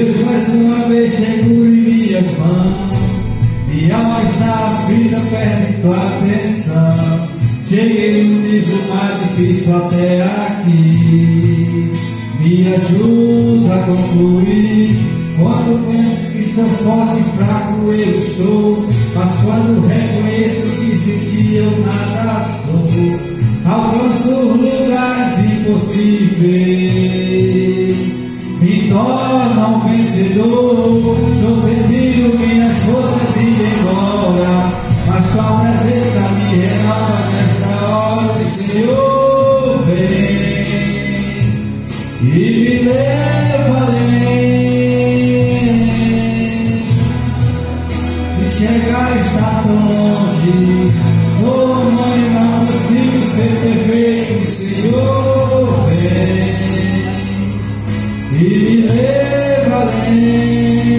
Deus, mais uma vez chego em minhas mãos, minha alma está aflita, perde tua atenção. Cheguei no nível mais difícil até aqui, me ajuda a concluir. Quando penso que estou forte e fraco eu estou, mas quando reconheço que sem ti eu nada sou, alcanço lugares impossíveis, me torna um vencedor. Estou sentindo minhas forças indo embora, mas tua presença me renova nesta hora. O Senhor vem e me leva além. E chegar está tão longe, sou humano e não consigo ser perfeito. O Senhor vem e me leva além.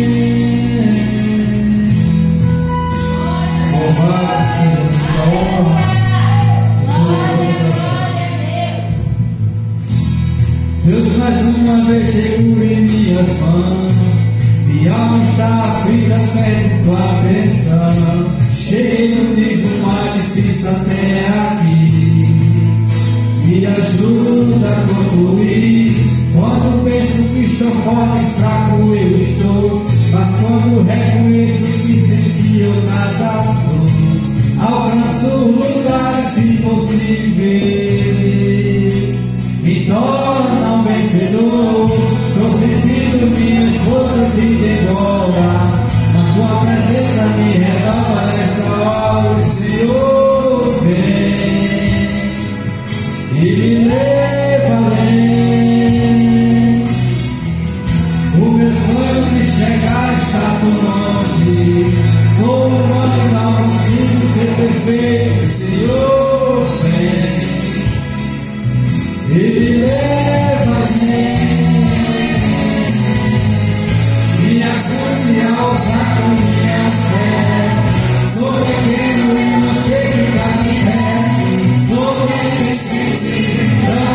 Deus, mais uma vez chego em minhas mãos, minha alma está aflita, perde tua atenção. Cheguei no nível mais difícil até aqui, me ajuda a concluir. Quando penso que estou forte e fraco eu estou, mas quando reconheço que sem ti eu nada sou, alcanço lugares impossíveis, me torna um vencedor. Estou sentindo minhas forças indo embora, mas tua presença me renova nessa hora. O Senhor vem e me leva além. O meu sonho de chegar está tão longe, sou humano e não consigo ser perfeito. O Senhor vem e me leva além. Me ajude a ousar com minha fé, sou pequeno e não sei ficar de pé, sou necessite,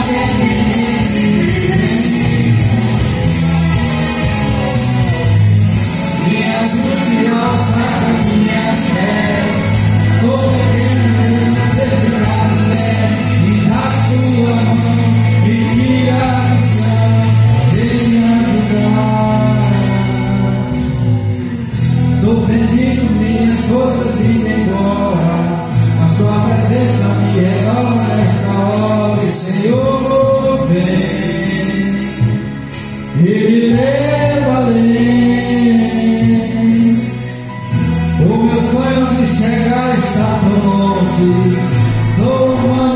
me ajude a ousar com minha fé, sou pequeno e não sei ficar de pé, e na tua mão me tira do chão, vem me ajudar. Estou sentindo minhas forças indo embora, mas tua presença me renova nesta hora. O Senhor vem e me leva além. O meu sonho de chegar está tão longe, sou humano